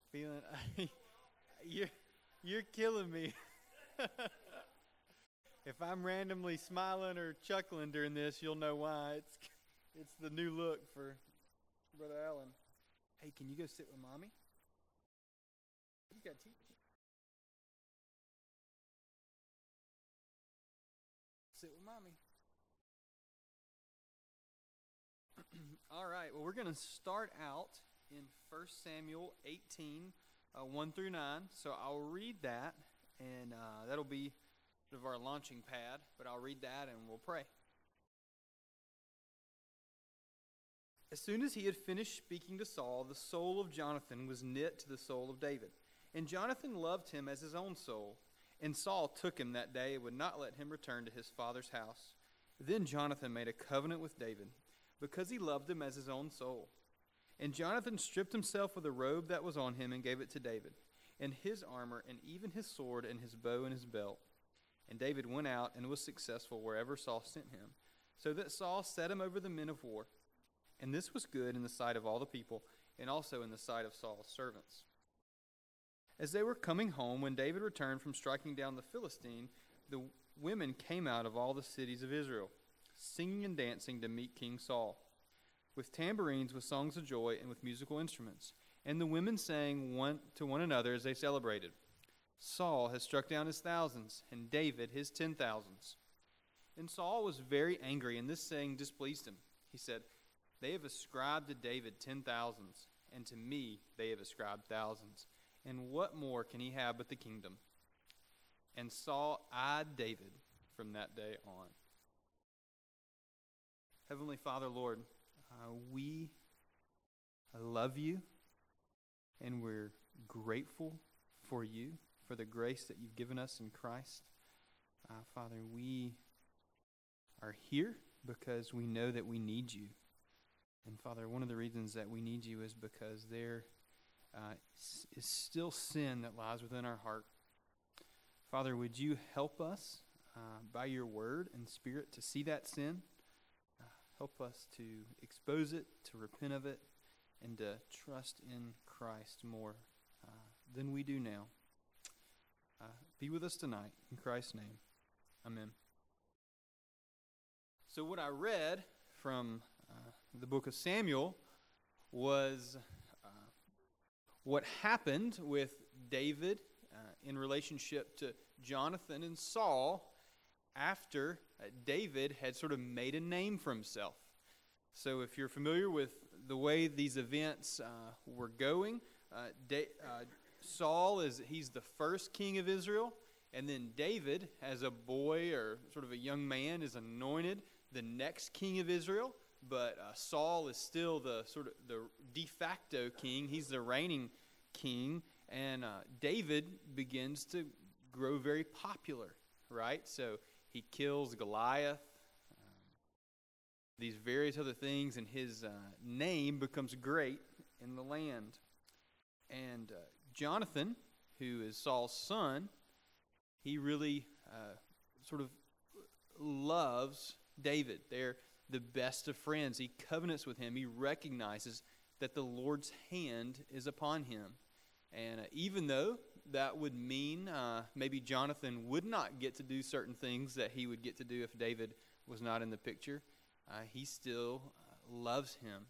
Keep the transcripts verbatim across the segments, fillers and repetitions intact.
Feeling you're you're killing me. If I'm randomly smiling or chuckling during this, you'll know why. It's it's the new look for Brother Allen. Hey, can you go sit with Mommy? You got teach. Sit with Mommy. All right. Well, we're going to start out in First Samuel eighteen, uh, one through nine. So I'll read that, and uh, that'll be sort of our launching pad. But I'll read that, and we'll pray. As soon as he had finished speaking to Saul, the soul of Jonathan was knit to the soul of David. And Jonathan loved him as his own soul. And Saul took him that day and would not let him return to his father's house. Then Jonathan made a covenant with David, because he loved him as his own soul. And Jonathan stripped himself of the robe that was on him and gave it to David, and his armor, and even his sword, and his bow, and his belt. And David went out and was successful wherever Saul sent him, so that Saul set him over the men of war. And this was good in the sight of all the people, and also in the sight of Saul's servants. As they were coming home, when David returned from striking down the Philistine, the women came out of all the cities of Israel, singing and dancing to meet King Saul, with tambourines, with songs of joy, and with musical instruments. And the women sang one to one another as they celebrated, Saul has struck down his thousands, and David his ten thousands. And Saul was very angry, and this saying displeased him. He said, They have ascribed to David ten thousands, and to me they have ascribed thousands. And what more can he have but the kingdom? And Saul eyed David from that day on. Heavenly Father, Lord, uh, we love you, and we're grateful for you, for the grace that you've given us in Christ. Uh, Father, we are here because we know that we need you. And Father, one of the reasons that we need you is because there uh, is still sin that lies within our heart. Father, would you help us uh, by your word and spirit to see that sin? Uh, help us to expose it, to repent of it, and to trust in Christ more uh, than we do now. Uh, be with us tonight. In Christ's name, amen. So what I read from uh, the book of Samuel was uh, what happened with David uh, in relationship to Jonathan and Saul after uh, David had sort of made a name for himself. So if you're familiar with the way these events uh, were going, uh, da- uh, Saul is he's the first king of Israel, and then David, as a boy or sort of a young man, is anointed the next king of Israel. But uh, Saul is still the sort of the de facto king. He's the reigning king, and uh, David begins to grow very popular, right? So he kills Goliath, um, these various other things, and his uh, name becomes great in the land. And uh, Jonathan, who is Saul's son, he really uh, sort of loves David. They're the best of friends. He covenants with him. He recognizes that the Lord's hand is upon him. And uh, even though that would mean uh, maybe Jonathan would not get to do certain things that he would get to do if David was not in the picture, uh, he still uh, loves him.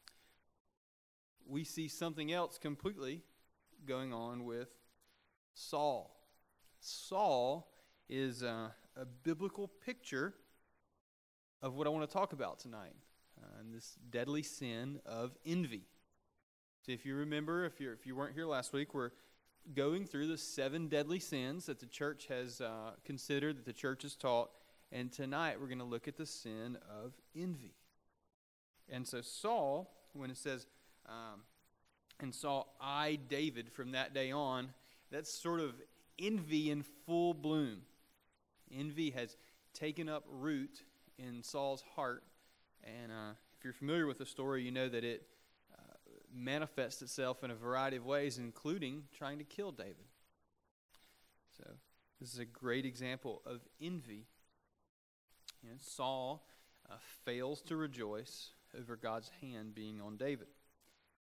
We see something else completely going on with Saul. Saul is uh, a biblical picture of what I want to talk about tonight, uh, and this deadly sin of envy. So if you remember, if you if you weren't here last week, we're going through the seven deadly sins that the church has uh, considered, that the church has taught, and tonight we're going to look at the sin of envy. And so Saul, when it says, um, and Saul eyed David from that day on, that's sort of envy in full bloom. Envy has taken up root in Saul's heart, and uh, if you're familiar with the story, you know that it uh, manifests itself in a variety of ways, including trying to kill David. So this is a great example of envy. You know, Saul uh, fails to rejoice over God's hand being on David.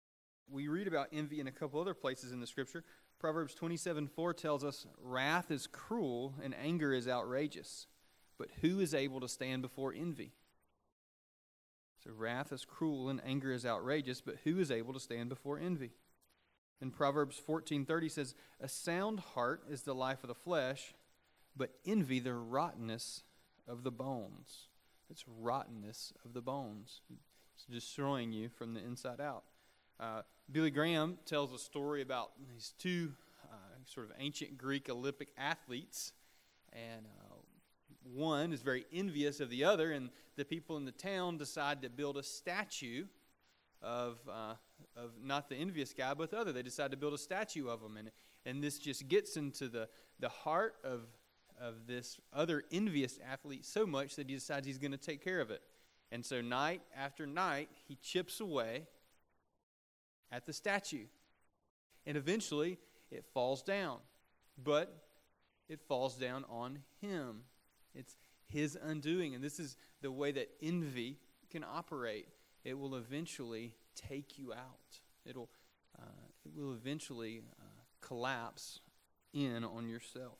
we read about envy in a couple other places in the Scripture. Proverbs twenty-seven four tells us, wrath is cruel and anger is outrageous, but who is able to stand before envy? So wrath is cruel and anger is outrageous, but who is able to stand before envy? And Proverbs fourteen thirty says, a sound heart is the life of the flesh, but envy the rottenness of the bones. It's rottenness of the bones. It's destroying you from the inside out. Uh, Billy Graham tells a story about these two uh, sort of ancient Greek Olympic athletes, and uh, one is very envious of the other, and the people in the town decide to build a statue of uh, of not the envious guy, but the other. They decide to build a statue of him, and and this just gets into the the heart of of this other envious athlete so much that he decides he's going to take care of it. And so night after night, he chips away at the statue. And eventually, it falls down. But it falls down on him. It's his undoing. And this is the way that envy can operate. It will eventually take you out. It'll, uh, it will eventually uh, collapse in on yourself.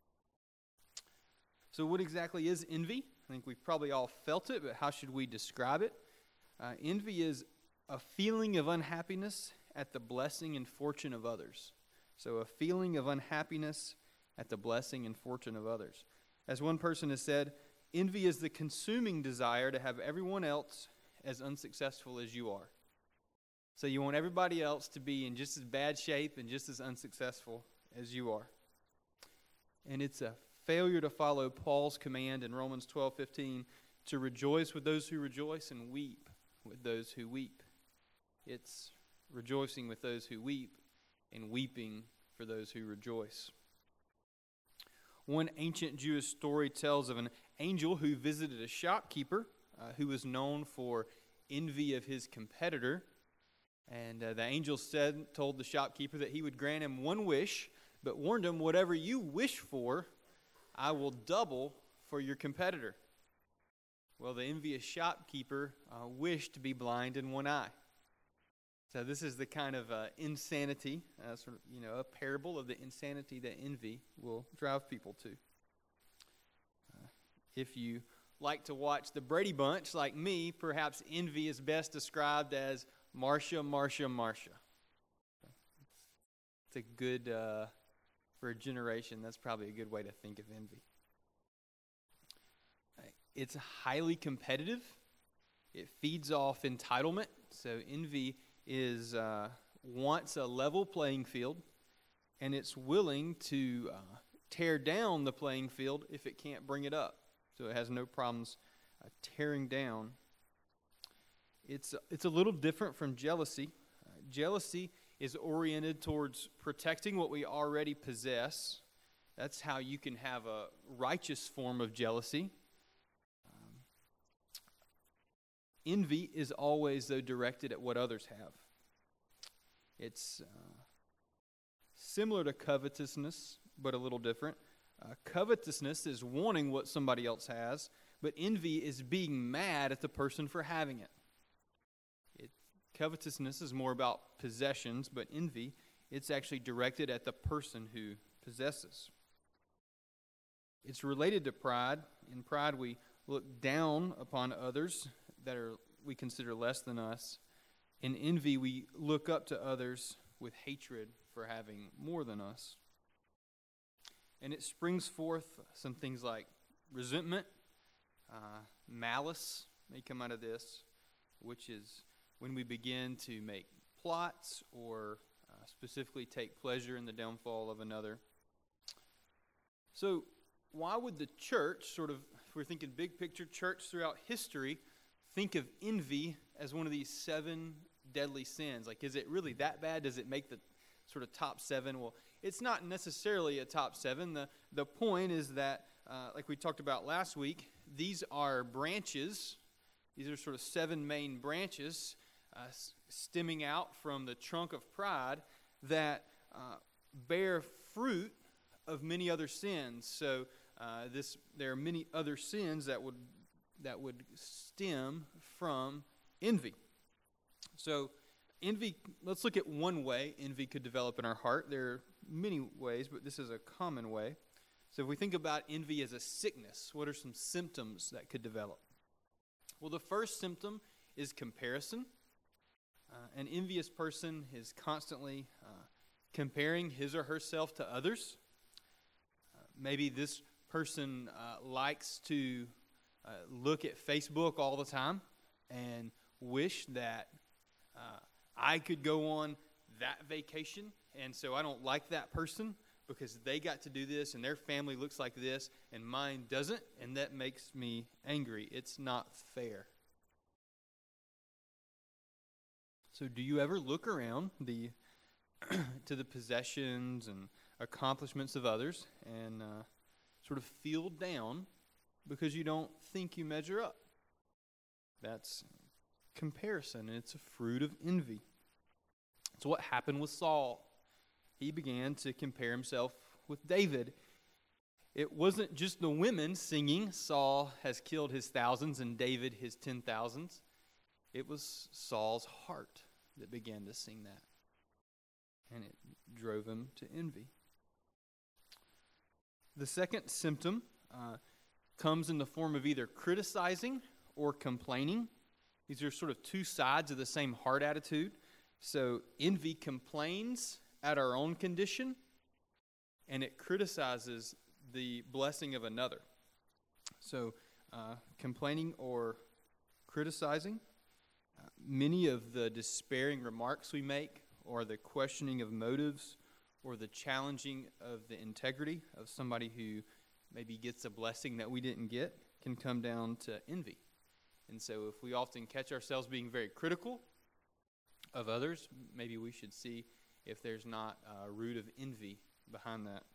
So what exactly is envy? I think we've probably all felt it, but how should we describe it? Uh, envy is a feeling of unhappiness at the blessing and fortune of others. So a feeling of unhappiness at the blessing and fortune of others. As one person has said, envy is the consuming desire to have everyone else as unsuccessful as you are. So you want everybody else to be in just as bad shape and just as unsuccessful as you are. And it's a failure to follow Paul's command in Romans twelve fifteen to rejoice with those who rejoice and weep with those who weep. It's rejoicing with those who weep and weeping for those who rejoice. One ancient Jewish story tells of an angel who visited a shopkeeper uh, who was known for envy of his competitor. And uh, the angel said, told the shopkeeper that he would grant him one wish, but warned him, whatever you wish for, I will double for your competitor. Well, the envious shopkeeper uh, wished to be blind in one eye. So this is the kind of uh, insanity, uh, sort of, you know, a parable of the insanity that envy will drive people to. Uh, if you like to watch the Brady Bunch like me, perhaps envy is best described as Marcia, Marcia, Marcia. It's a good... Uh, For a generation, that's probably a good way to think of envy. It's highly competitive. It feeds off entitlement. So envy is uh, wants a level playing field, and it's willing to uh, tear down the playing field if it can't bring it up. So it has no problems uh, tearing down. It's it's a little different from jealousy. Uh, jealousy is oriented towards protecting what we already possess. That's how you can have a righteous form of jealousy. Um, envy is always, though, directed at what others have. It's uh, similar to covetousness, but a little different. Uh, covetousness is wanting what somebody else has, but envy is being mad at the person for having it. Covetousness is more about possessions, but envy, it's actually directed at the person who possesses. It's related to pride. In pride, we look down upon others that are we consider less than us. In envy, we look up to others with hatred for having more than us. And it springs forth some things like resentment, uh, malice may come out of this, which is when we begin to make plots or uh, specifically take pleasure in the downfall of another. So why would the church, sort of, if we're thinking big picture church throughout history, think of envy as one of these seven deadly sins? Like, is it really that bad? Does it make the sort of top seven? Well, it's not necessarily a top seven. The, the point is that, uh, like we talked about last week, these are branches. These are sort of seven main branches Uh, stemming out from the trunk of pride that uh, bear fruit of many other sins. So uh, this there are many other sins that would that would stem from envy. So envy, let's look at one way envy could develop in our heart. There are many ways, but this is a common way. So if we think about envy as a sickness, what are some symptoms that could develop? Well, the first symptom is comparison. Uh, an envious person is constantly uh, comparing his or herself to others. Uh, maybe this person uh, likes to uh, look at Facebook all the time and wish that uh, I could go on that vacation, and so I don't like that person because they got to do this and their family looks like this and mine doesn't, and that makes me angry. It's not fair. So do you ever look around the to the possessions and accomplishments of others and uh, sort of feel down because you don't think you measure up? That's comparison, and it's a fruit of envy. It's what happened with Saul. He began to compare himself with David. It wasn't just the women singing, Saul has killed his thousands and David his ten thousands. It was Saul's heart that began to sing that. And it drove him to envy. The second symptom uh, comes in the form of either criticizing or complaining. These are sort of two sides of the same heart attitude. So envy complains at our own condition, and it criticizes the blessing of another. So uh, complaining or criticizing. Uh, many of the despairing remarks we make, or the questioning of motives, or the challenging of the integrity of somebody who maybe gets a blessing that we didn't get, can come down to envy. And so if we often catch ourselves being very critical of others, maybe we should see if there's not a root of envy behind that.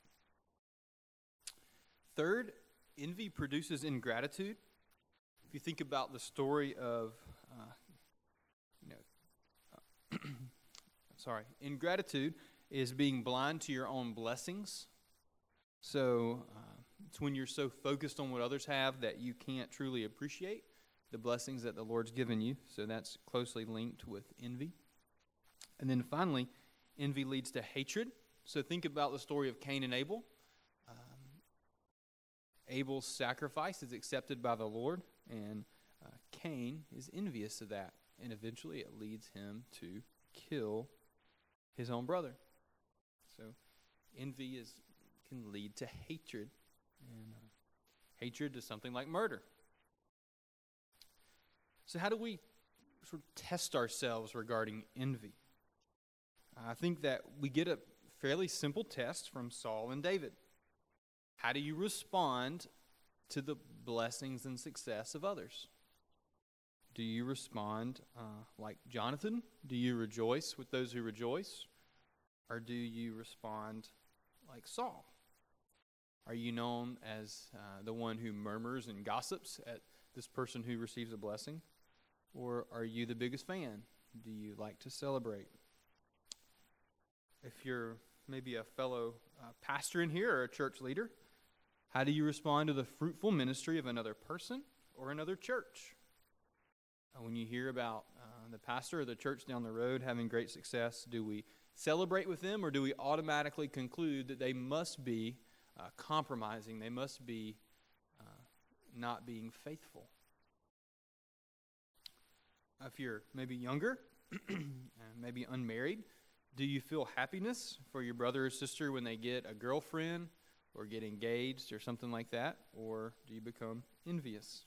Third, envy produces ingratitude. If you think about the story of, uh, you know, uh, sorry, ingratitude is being blind to your own blessings. So uh, it's when you're so focused on what others have that you can't truly appreciate the blessings that the Lord's given you. So that's closely linked with envy. And then finally, envy leads to hatred. So think about the story of Cain and Abel. Um, Abel's sacrifice is accepted by the Lord, and uh, Cain is envious of that. And eventually it leads him to kill his own brother. So envy is can lead to hatred, and uh, hatred to something like murder. So how do we sort of test ourselves regarding envy? I think that we get a fairly simple test from Saul and David. How do you respond to the blessings and success of others? Do you respond uh, like Jonathan? Do you rejoice with those who rejoice? Or do you respond like Saul? Are you known as uh, the one who murmurs and gossips at this person who receives a blessing? Or are you the biggest fan? Do you like to celebrate? If you're maybe a fellow uh, pastor in here or a church leader, how do you respond to the fruitful ministry of another person or another church? Uh, when you hear about uh, the pastor or the church down the road having great success, do we celebrate with them, or do we automatically conclude that they must be uh, compromising, they must be uh, not being faithful? If you're maybe younger, maybe unmarried, do you feel happiness for your brother or sister when they get a girlfriend or get engaged or something like that? Or do you become envious?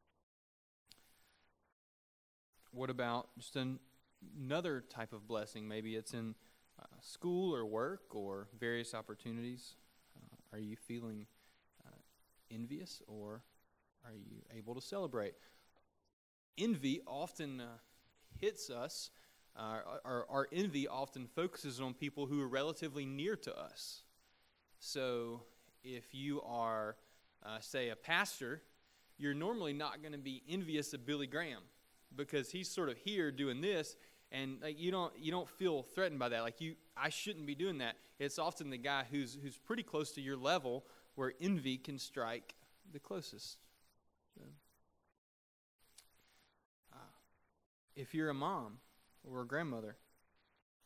What about just an, another type of blessing? Maybe it's in uh, school or work or various opportunities. Uh, are you feeling uh, envious, or are you able to celebrate? Envy often uh, hits us, uh, our, our envy often focuses on people who are relatively near to us. So if you are, uh, say, a pastor, you're normally not going to be envious of Billy Graham because he's sort of here doing this, and like you don't you don't feel threatened by that. Like you, I shouldn't be doing that. It's often the guy who's who's pretty close to your level where envy can strike the closest. So, If you're a mom or a grandmother,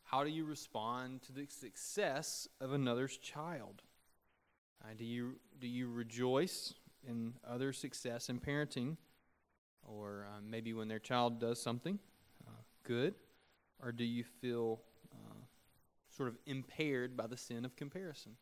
how do you respond to the success of another's child? Uh, do you do you rejoice in other success in parenting, or uh, maybe when their child does something uh, good, or do you feel uh, sort of impaired by the sin of comparison?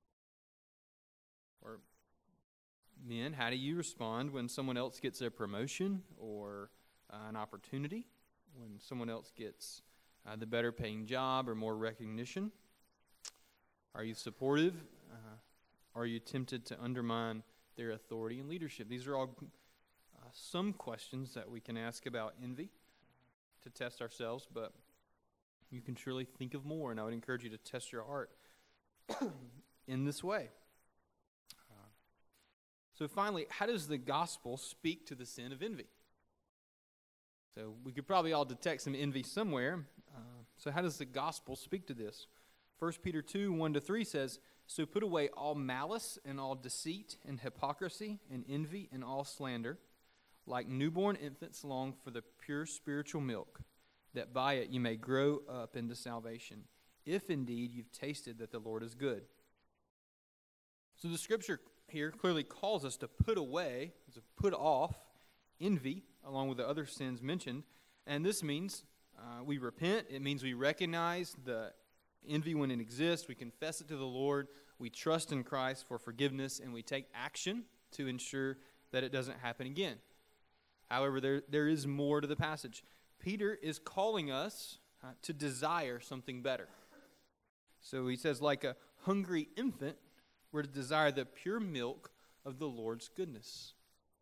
Or men, how do you respond when someone else gets a promotion or uh, an opportunity, when someone else gets uh, the better paying job or more recognition? Are you supportive? Uh, are you tempted to undermine their authority and leadership? These are all uh, some questions that we can ask about envy to test ourselves, but you can surely think of more, and I would encourage you to test your heart in this way. Uh, so finally, how does the gospel speak to the sin of envy? So we could probably all detect some envy somewhere. Uh, so how does the gospel speak to this? First Peter two, one to three says, "So put away all malice and all deceit and hypocrisy and envy and all slander. Like newborn infants long for the pure spiritual milk, that by it you may grow up into salvation, if indeed you've tasted that the Lord is good." So the scripture here clearly calls us to put away, to put off envy, along with the other sins mentioned. And this means uh, we repent. It means we recognize the envy when it exists. We confess it to the Lord. We trust in Christ for forgiveness, and we take action to ensure that it doesn't happen again. However, there, there is more to the passage. Peter is calling us uh, to desire something better. So he says, like a hungry infant, we're to desire the pure milk of the Lord's goodness.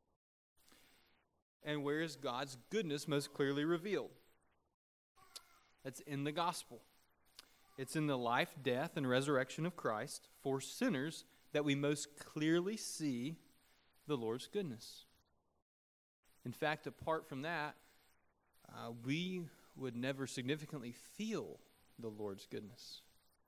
And where is God's goodness most clearly revealed? It's in the gospel. It's in the life, death, and resurrection of Christ for sinners that we most clearly see the Lord's goodness. In fact, apart from that, uh, we would never significantly feel the Lord's goodness.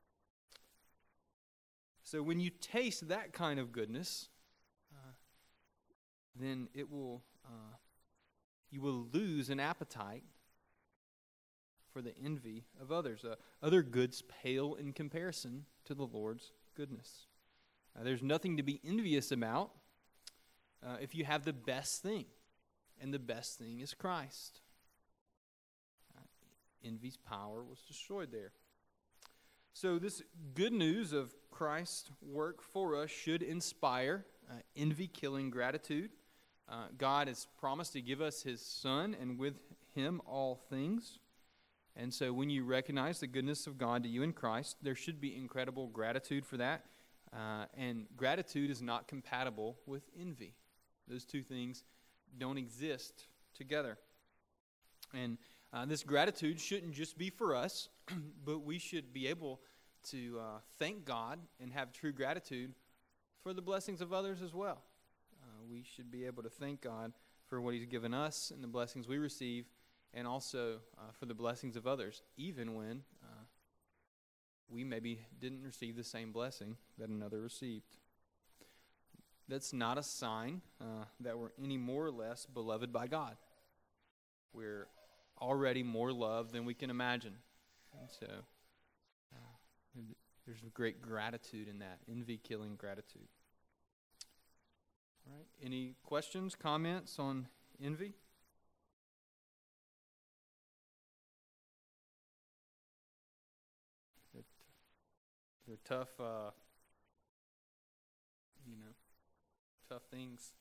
So when you taste that kind of goodness, uh, then it will uh, you will lose an appetite for the envy of others. Uh, other goods pale in comparison to the Lord's goodness. Uh, there's nothing to be envious about uh, if you have the best thing, and the best thing is Christ. Uh, envy's power was destroyed there. So this good news of Christ's work for us should inspire uh, envy-killing gratitude. Uh, God has promised to give us His Son, and with Him all things. And so when you recognize the goodness of God to you in Christ, there should be incredible gratitude for that. Uh, and gratitude is not compatible with envy. Those two things don't exist together. And uh, this gratitude shouldn't just be for us, but we should be able to uh, thank God and have true gratitude for the blessings of others as well. Uh, we should be able to thank God for what He's given us and the blessings we receive, and also uh, for the blessings of others, even when uh, we maybe didn't receive the same blessing that another received. That's not a sign uh, that we're any more or less beloved by God. We're already more loved than we can imagine. And so uh, there's great gratitude in that, envy-killing gratitude. All right. Any questions, comments on envy? They're, they're tough, uh, you know, tough things